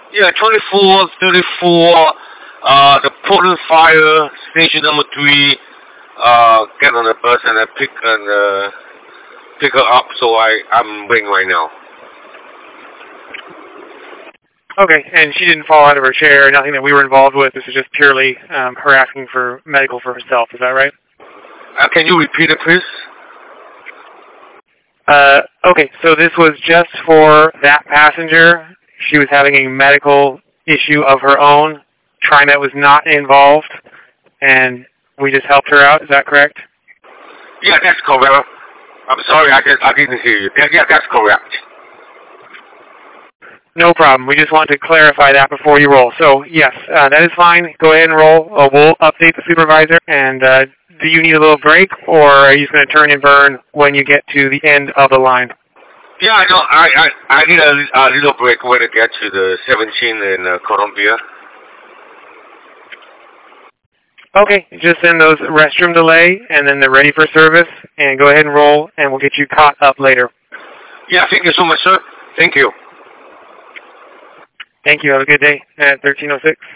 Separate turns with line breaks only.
Yeah, 24, 34. The Portland Fire Station number 3. Get on the bus and I pick her up. So I'm waiting right now.
Okay, and she didn't fall out of her chair, nothing that we were involved with. This is just purely her asking for medical for herself. Is that right?
Can you repeat it, please?
Okay, so this was just for that passenger. She was having a medical issue of her own. TriMet was not involved, and we just helped her out. Is that correct?
Yeah, that's correct. I'm sorry, I didn't hear you. Yeah, that's correct.
No problem. We just wanted to clarify that before you roll. So, yes, that is fine. Go ahead and roll. We'll update the supervisor. And do you need a little break, or are you just going to turn and burn when you get to the end of the line?
Yeah, I know. I need a little break when I get to the 17 in Columbia.
Okay, just send those restroom delay, and then they're ready for service. And go ahead and roll, and we'll get you caught up later.
Yeah, thank you so much, sir. Thank you.
Thank you. Have a good day at 1306.